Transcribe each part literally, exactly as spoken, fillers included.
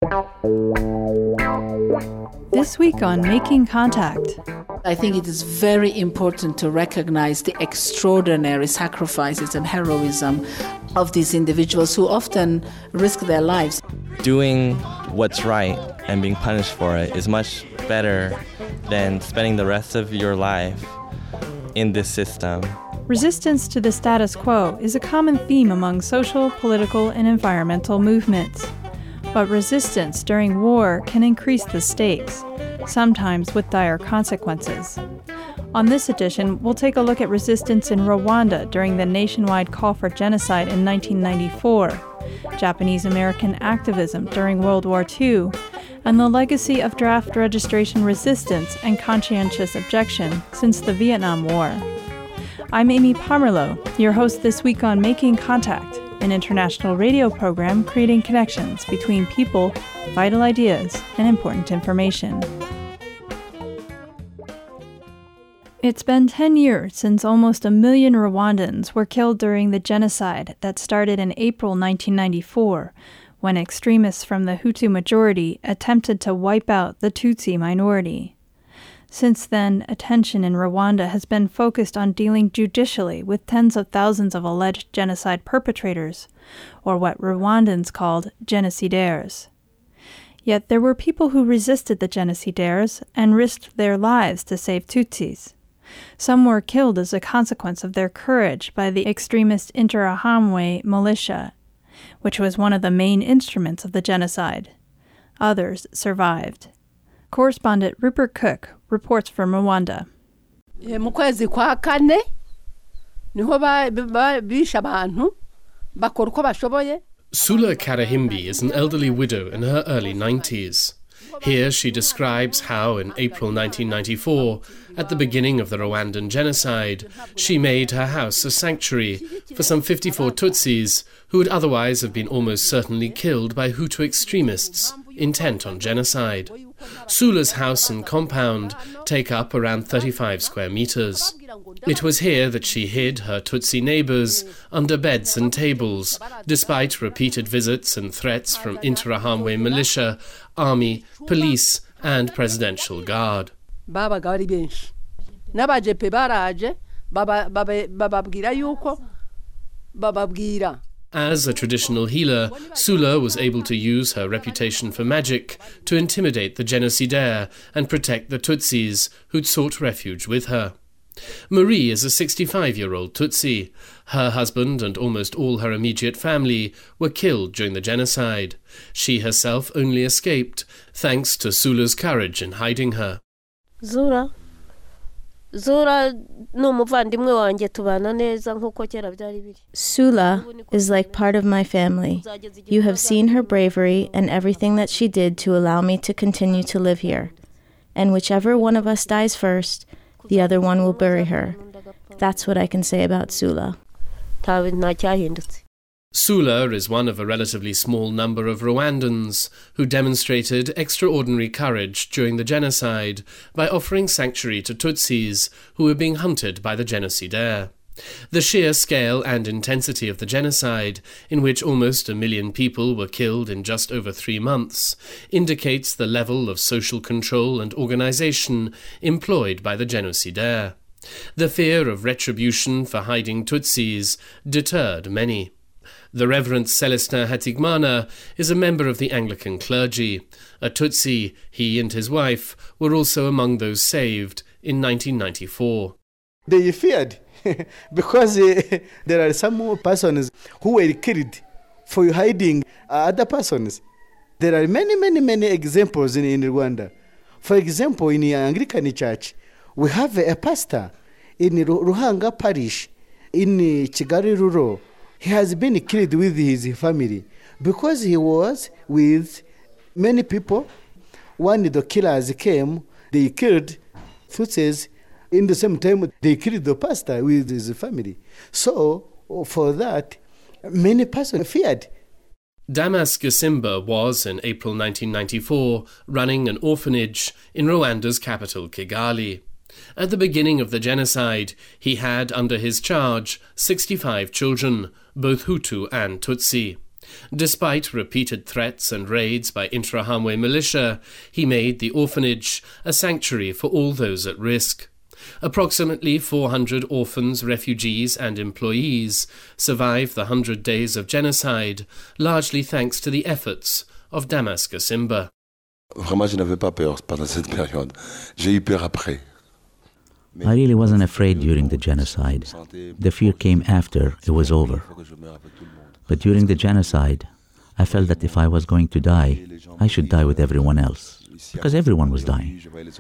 This week on Making Contact. I think it is very important to recognize the extraordinary sacrifices and heroism of these individuals who often risk their lives. Doing what's right and being punished for it is much better than spending the rest of your life in this system. Resistance to the status quo is a common theme among social, political, and environmental movements. But resistance during war can increase the stakes, sometimes with dire consequences. On this edition, we'll take a look at resistance in Rwanda during the nationwide call for genocide in nineteen ninety-four, Japanese-American activism during World War Two, and the legacy of draft registration resistance and conscientious objection since the Vietnam War. I'm Amy Pomerleau, your host this week on Making Contact, an international radio program creating connections between people, vital ideas, and important information. It's been ten years since almost a million Rwandans were killed during the genocide that started in April nineteen ninety-four, when extremists from the Hutu majority attempted to wipe out the Tutsi minority. Since then, attention in Rwanda has been focused on dealing judicially with tens of thousands of alleged genocide perpetrators, or what Rwandans called genocidaires. Yet there were people who resisted the genocidaires and risked their lives to save Tutsis. Some were killed as a consequence of their courage by the extremist Interahamwe militia, which was one of the main instruments of the genocide. Others survived. Correspondent Rupert Cook reports from Rwanda. Mu kwezi kwa kane niho bishe abantu bakora uko bashoboye. Sula Karahimbi is an elderly widow in her early nineties. Here she describes how in April nineteen ninety-four, at the beginning of the Rwandan genocide, she made her house a sanctuary for some fifty-four Tutsis who would otherwise have been almost certainly killed by Hutu extremists intent on genocide. Sula's house and compound take up around thirty-five square meters. It was here that she hid her Tutsi neighbors under beds and tables, despite repeated visits and threats from Interahamwe militia, army, police, and presidential guard. N'abajepe baraje bababwira yuko bababwira. As a traditional healer, Sula was able to use her reputation for magic to intimidate the genocidaire and protect the Tutsis who'd sought refuge with her. Marie is a sixty-five-year-old Tutsi. Her husband and almost all her immediate family were killed during the genocide. She herself only escaped, thanks to Sula's courage in hiding her. Zura. Zura Sula is like part of my family. You have seen her bravery and everything that she did to allow me to continue to live here. And whichever one of us dies first, the other one will bury her. That's what I can say about Sula. Sula is one of a relatively small number of Rwandans who demonstrated extraordinary courage during the genocide by offering sanctuary to Tutsis who were being hunted by the genocidaire. The sheer scale and intensity of the genocide, in which almost a million people were killed in just over three months, indicates the level of social control and organization employed by the genocidaire. The fear of retribution for hiding Tutsis deterred many. The Reverend Celestin Hatigmana is a member of the Anglican clergy. A Tutsi, he and his wife were also among those saved in nineteen ninety-four. They feared because uh, there are some persons who were killed for hiding other persons. There are many, many, many examples in, in Rwanda. For example, in the Anglican Church, we have a pastor in Ruhanga Parish in Kigali Rural. He has been killed with his family because he was with many people. When the killers came, they killed Tutsis. In the same time, they killed the pastor with his family. So, for that, many persons feared. Damas Gasimba was, in April nineteen ninety-four, running an orphanage in Rwanda's capital, Kigali. At the beginning of the genocide, he had under his charge sixty-five children, both Hutu and Tutsi. Despite repeated threats and raids by Interahamwe militia, he made the orphanage a sanctuary for all those at risk. Approximately four hundred orphans, refugees and employees survived the hundred days of genocide, largely thanks to the efforts of Damas Gasimba. Vraiment, je n'avais pas peur pendant cette période. J'ai eu peur après. I really wasn't afraid during the genocide. The fear came after it was over. But during the genocide, I felt that if I was going to die, I should die with everyone else, because everyone was dying.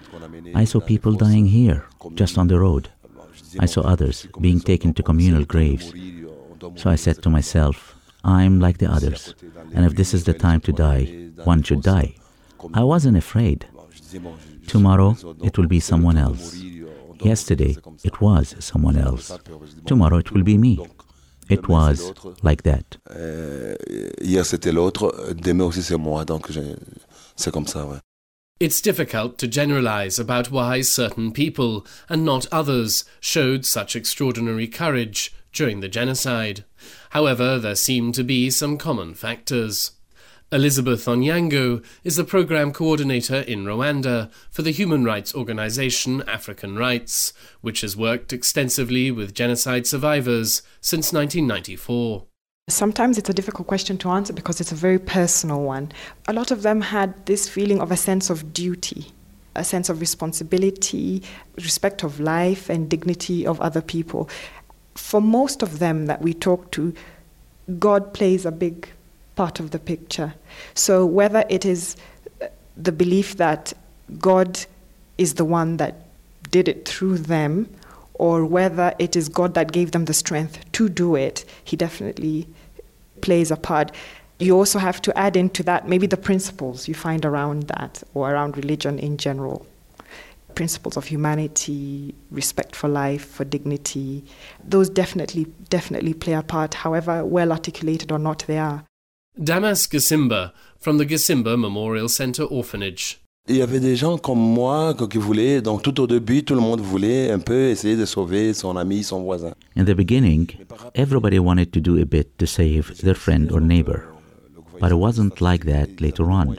I saw people dying here, just on the road. I saw others being taken to communal graves. So I said to myself, I'm like the others, and if this is the time to die, one should die. I wasn't afraid. Tomorrow, it will be someone else. Yesterday, it was someone else. Tomorrow, it will be me. It was like that. Hier, c'était l'autre. Demain aussi, c'est moi. Donc, c'est comme ça, ouais. It's difficult to generalize about why certain people, and not others, showed such extraordinary courage during the genocide. However, there seem to be some common factors. Elizabeth Onyango is the program coordinator in Rwanda for the human rights organization African Rights, which has worked extensively with genocide survivors since nineteen ninety-four. Sometimes it's a difficult question to answer because it's a very personal one. A lot of them had this feeling of a sense of duty, a sense of responsibility, respect of life and dignity of other people. For most of them that we talk to, God plays a big part of the picture. So whether it is the belief that God is the one that did it through them, or whether it is God that gave them the strength to do it, he definitely plays a part. You also have to add into that maybe the principles you find around that, or around religion in general. Principles of humanity, respect for life, for dignity, those definitely, definitely play a part, however well articulated or not they are. Damas Gasimba from the Gasimba Memorial Center Orphanage. Il y avait des gens comme moi qui voulaient, donc tout au début, tout le monde voulait un peu essayer de sauver son ami, son voisin. In the beginning, everybody wanted to do a bit to save their friend or neighbor. But it wasn't like that later on.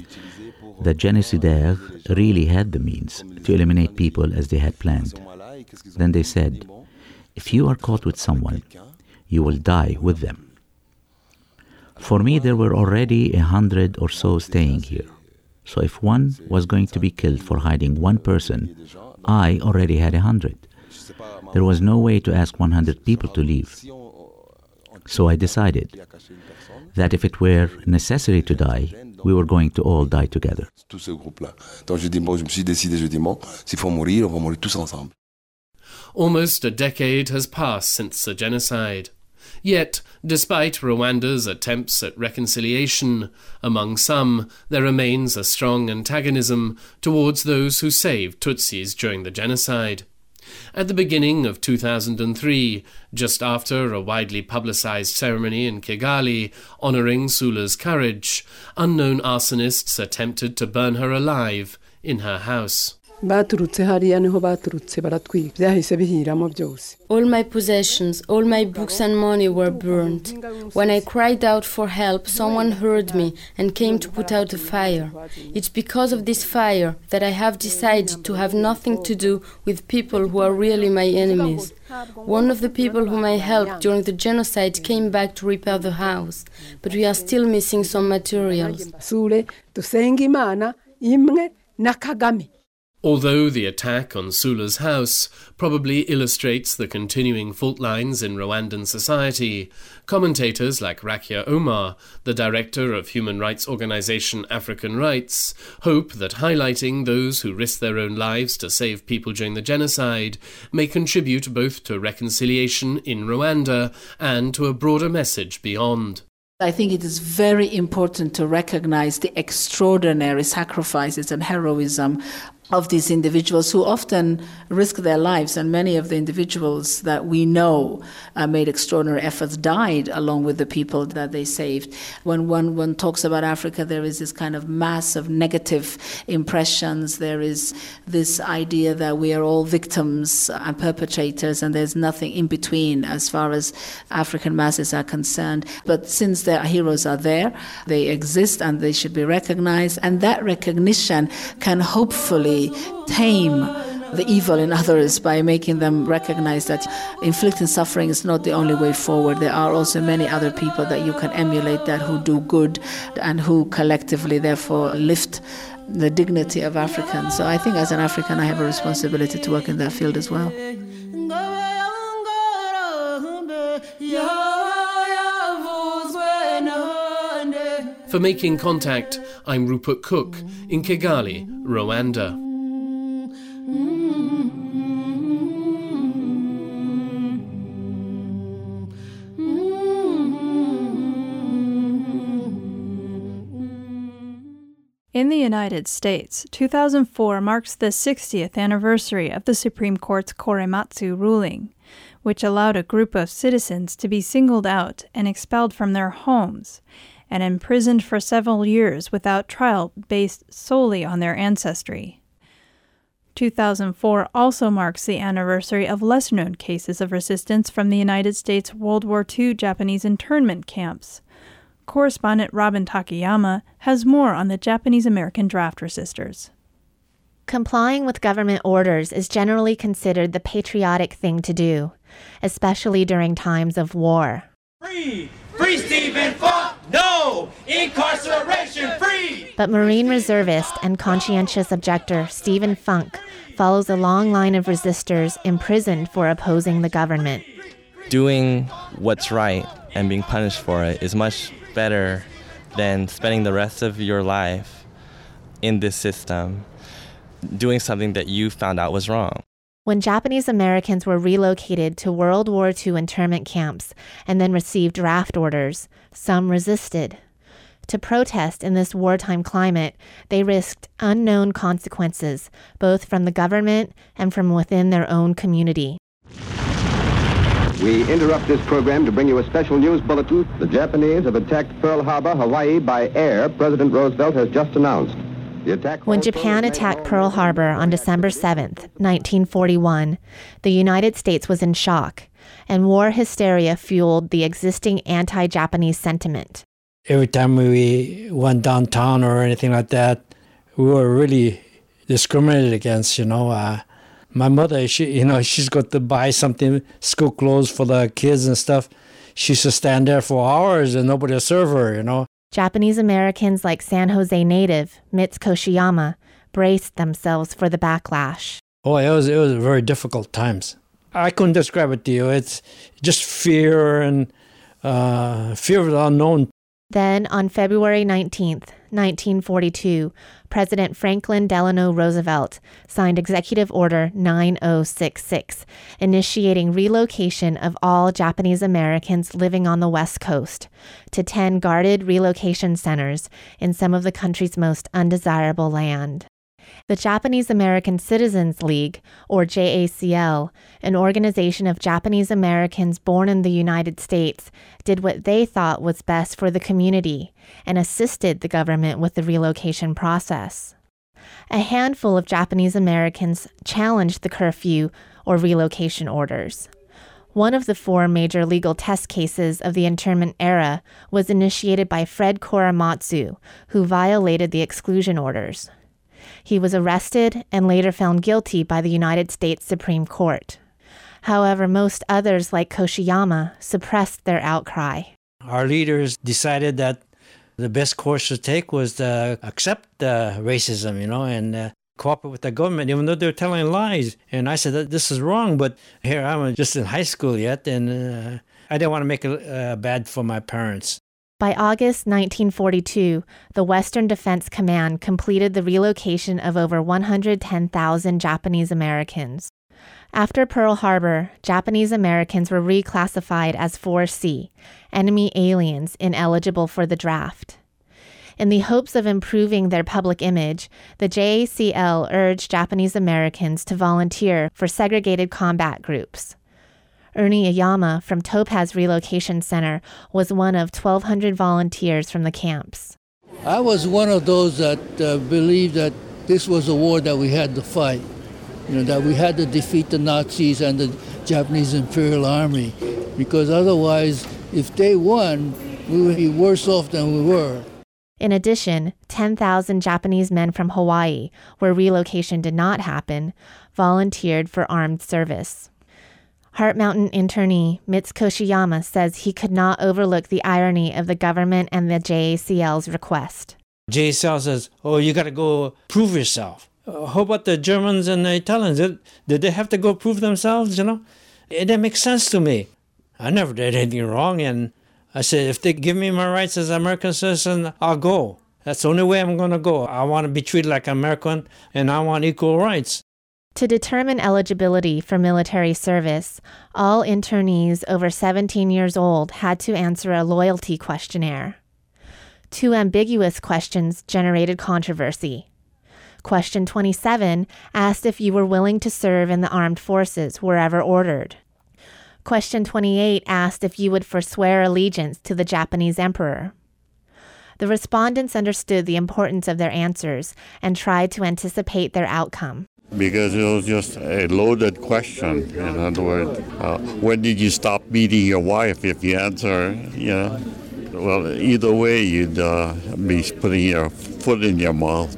The genocidaires really had the means to eliminate people as they had planned. Then they said, if you are caught with someone, you will die with them. For me, there were already a hundred or so staying here. So if one was going to be killed for hiding one person, I already had a hundred. There was no way to ask one hundred people to leave. So I decided that if it were necessary to die, we were going to all die together. Almost a decade has passed since the genocide. Yet, despite Rwanda's attempts at reconciliation, among some there remains a strong antagonism towards those who saved Tutsis during the genocide. At the beginning of two thousand three, just after a widely publicized ceremony in Kigali honoring Sula's courage, unknown arsonists attempted to burn her alive in her house. All my possessions, all my books and money were burned. When I cried out for help, someone heard me and came to put out the fire. It's because of this fire that I have decided to have nothing to do with people who are really my enemies. One of the people whom I helped during the genocide came back to repair the house, but we are still missing some materials. Although the attack on Sula's house probably illustrates the continuing fault lines in Rwandan society, commentators like Rakia Omar, the director of human rights organization African Rights, hope that highlighting those who risked their own lives to save people during the genocide may contribute both to reconciliation in Rwanda and to a broader message beyond. I think it is very important to recognize the extraordinary sacrifices and heroism of these individuals who often risk their lives, and many of the individuals that we know uh, made extraordinary efforts died along with the people that they saved. When one, one talks about Africa, there is this kind of mass of negative impressions. There is this idea that we are all victims and perpetrators, and there's nothing in between as far as African masses are concerned. But since their heroes are there, they exist and they should be recognized, and that recognition can hopefully tame the evil in others by making them recognize that inflicting suffering is not the only way forward. There are also many other people that you can emulate that who do good and who collectively therefore lift the dignity of Africans. So I think as an African I have a responsibility to work in that field as well. For Making Contact, I'm Rupert Cook in Kigali, Rwanda. In the United States, two thousand four marks the sixtieth anniversary of the Supreme Court's Korematsu ruling, which allowed a group of citizens to be singled out and expelled from their homes and imprisoned for several years without trial based solely on their ancestry. two thousand four also marks the anniversary of lesser-known cases of resistance from the United States World War Two Japanese internment camps. Correspondent Robin Takayama has more on the Japanese-American draft resistors. Complying with government orders is generally considered the patriotic thing to do, especially during times of war. Free! Free Stephen Funk! No! Incarceration free! But Marine reservist and conscientious objector Stephen Funk follows a long line of resistors imprisoned for opposing the government. Doing what's right and being punished for it is much better than spending the rest of your life in this system doing something that you found out was wrong. When Japanese Americans were relocated to World War Two internment camps and then received draft orders, some resisted. To protest in this wartime climate, they risked unknown consequences, both from the government and from within their own community. We interrupt this program to bring you a special news bulletin. The Japanese have attacked Pearl Harbor, Hawaii by air, President Roosevelt has just announced. The attack when Japan attacked Pearl Harbor on December seventh, nineteen forty-one, the United States was in shock, and war hysteria fueled the existing anti-Japanese sentiment. Every time we went downtown or anything like that, we were really discriminated against, you know. Uh, My mother, she, you know, she's got to buy something, school clothes for the kids and stuff. She used to stand there for hours and nobody would serve her, you know. Japanese Americans like San Jose native Mitz Koshiyama braced themselves for the backlash. Oh, it was it was very difficult times. I couldn't describe it to you. It's just fear and uh, fear of the unknown. Then, on February nineteenth, nineteen forty-two, President Franklin Delano Roosevelt signed Executive Order nine oh six six, initiating relocation of all Japanese Americans living on the West Coast to ten guarded relocation centers in some of the country's most undesirable land. The Japanese American Citizens League, or J A C L, an organization of Japanese Americans born in the United States, did what they thought was best for the community and assisted the government with the relocation process. A handful of Japanese Americans challenged the curfew or relocation orders. One of the four major legal test cases of the internment era was initiated by Fred Korematsu, who violated the exclusion orders. He was arrested and later found guilty by the United States Supreme Court. However, most others, like Koshiyama, suppressed their outcry. Our leaders decided that the best course to take was to accept uh, racism, you know, and uh, cooperate with the government, even though they were telling lies. And I said that this is wrong, but here I'm just in high school yet, and uh, I didn't want to make it uh, bad for my parents. By August nineteen forty-two, the Western Defense Command completed the relocation of over one hundred ten thousand Japanese Americans. After Pearl Harbor, Japanese Americans were reclassified as four C, enemy aliens ineligible for the draft. In the hopes of improving their public image, the J A C L urged Japanese Americans to volunteer for segregated combat groups. Ernie Ayama from Topaz Relocation Center was one of twelve hundred volunteers from the camps. I was one of those that uh, believed that this was a war that we had to fight, you know, that we had to defeat the Nazis and the Japanese Imperial Army, because otherwise, if they won, we would be worse off than we were. In addition, ten thousand Japanese men from Hawaii, where relocation did not happen, volunteered for armed service. Heart Mountain internee Mitz Koshiyama says he could not overlook the irony of the government and the J A C L's request. J A C L says, oh, you got to go prove yourself. Uh, how about the Germans and the Italians? Did, did they have to go prove themselves, you know? It didn't make sense to me. I never did anything wrong, and I said, if they give me my rights as an American citizen, I'll go. That's the only way I'm going to go. I want to be treated like an American, and I want equal rights. To determine eligibility for military service, all internees over seventeen years old had to answer a loyalty questionnaire. Two ambiguous questions generated controversy. Question twenty-seven asked if you were willing to serve in the armed forces wherever ordered. Question twenty-eight asked if you would forswear allegiance to the Japanese emperor. The respondents understood the importance of their answers and tried to anticipate their outcome. Because it was just a loaded question. In other words, uh, when did you stop beating your wife? If you answer, you know, well, either way, you'd uh, be putting your foot in your mouth.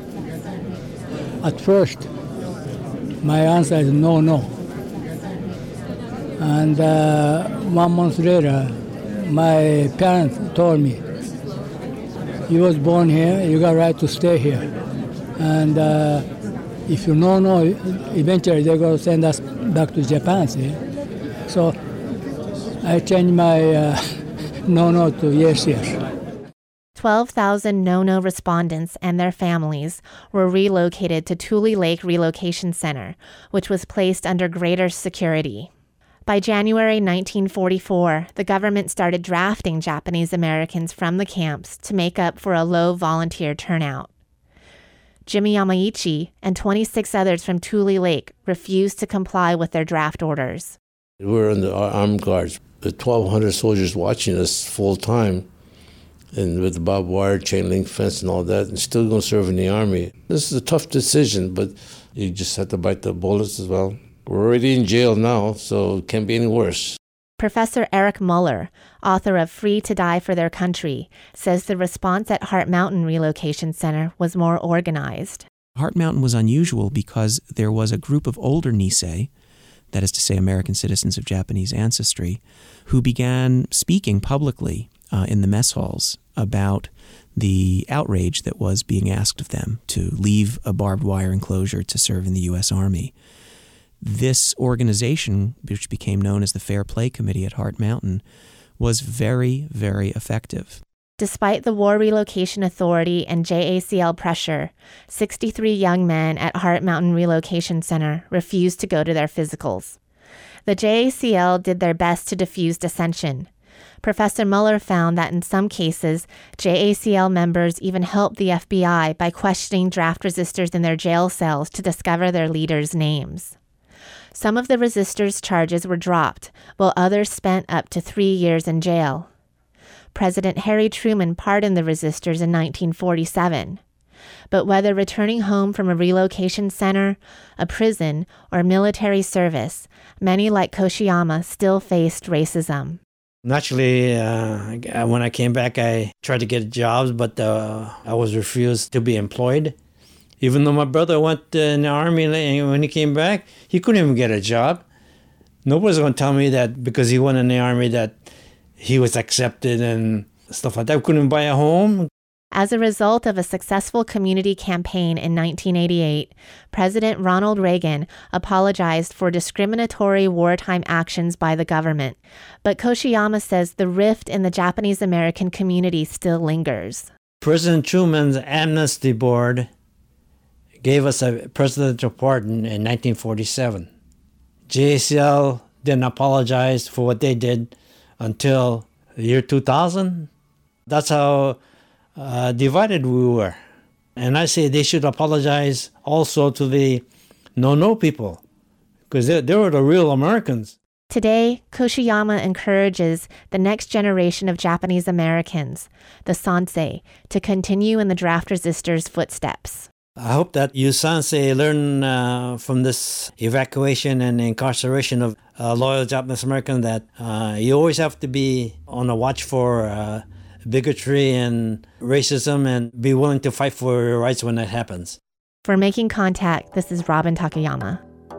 At first, my answer is no, no. And uh, one month later, my parents told me, you was born here, you got right to stay here. And uh, if you no, no, eventually they're going to send us back to Japan, see? So I changed my uh, no, no to yes, yes. twelve thousand no-no respondents and their families were relocated to Tule Lake Relocation Center, which was placed under greater security. By January nineteen forty-four, the government started drafting Japanese Americans from the camps to make up for a low volunteer turnout. Jimmy Yamaichi and twenty-six others from Tule Lake refused to comply with their draft orders. We were in the armed guards, the twelve hundred soldiers watching us full time, and with the barbed wire, chain link fence and all that, and still going to serve in the Army. This is a tough decision, but you just have to bite the bullets as well. We're already in jail now, so it can't be any worse. Professor Eric Muller, author of Free to Die for Their Country, says the response at Heart Mountain Relocation Center was more organized. Heart Mountain was unusual because there was a group of older Nisei, that is to say American citizens of Japanese ancestry, who began speaking publicly uh, in the mess halls about the outrage that was being asked of them to leave a barbed wire enclosure to serve in the U S Army. This organization, which became known as the Fair Play Committee at Heart Mountain, was very, very effective. Despite the War Relocation Authority and J A C L pressure, sixty-three young men at Heart Mountain Relocation Center refused to go to their physicals. The J A C L did their best to diffuse dissension. Professor Muller found that in some cases, J A C L members even helped the F B I by questioning draft resistors in their jail cells to discover their leaders' names. Some of the resistors' charges were dropped, while others spent up to three years in jail. President Harry Truman pardoned the resistors in nineteen forty-seven. But whether returning home from a relocation center, a prison, or military service, many like Koshiyama still faced racism. Naturally, uh, when I came back, I tried to get jobs, but uh, I was refused to be employed. Even though my brother went in the Army, and when he came back, he couldn't even get a job. Nobody's going to tell me that because he went in the Army that he was accepted and stuff like that. We couldn't buy a home. As a result of a successful community campaign in nineteen eighty-eight, President Ronald Reagan apologized for discriminatory wartime actions by the government. But Koshiyama says the rift in the Japanese American community still lingers. President Truman's Amnesty Board gave us a presidential pardon in nineteen forty-seven. J A C L didn't apologize for what they did until the year two thousand. That's how uh, divided we were. And I say they should apologize also to the no-no people, because they, they were the real Americans. Today, Koshiyama encourages the next generation of Japanese Americans, the Sansei, to continue in the draft resistors' footsteps. I hope that you Sansei learn uh, from this evacuation and incarceration of uh, loyal Japanese Americans that uh, you always have to be on the watch for uh, bigotry and racism and be willing to fight for your rights when that happens. For Making Contact, this is Robin Takayama.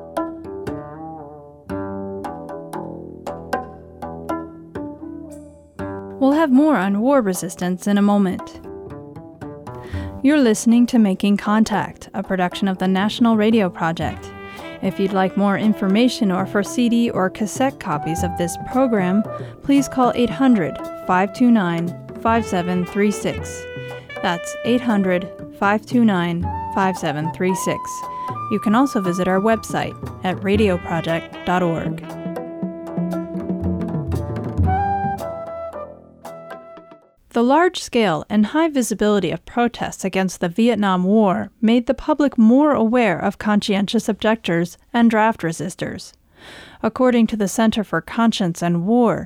We'll have more on war resistance in a moment. You're listening to Making Contact, a production of the National Radio Project. If you'd like more information or for C D or cassette copies of this program, please call eight hundred, five two nine, five seven three six. That's eight hundred, five two nine, five seven three six. You can also visit our website at radio project dot org. The large scale and high visibility of protests against the Vietnam War made the public more aware of conscientious objectors and draft resistors. According to the Center for Conscience and War,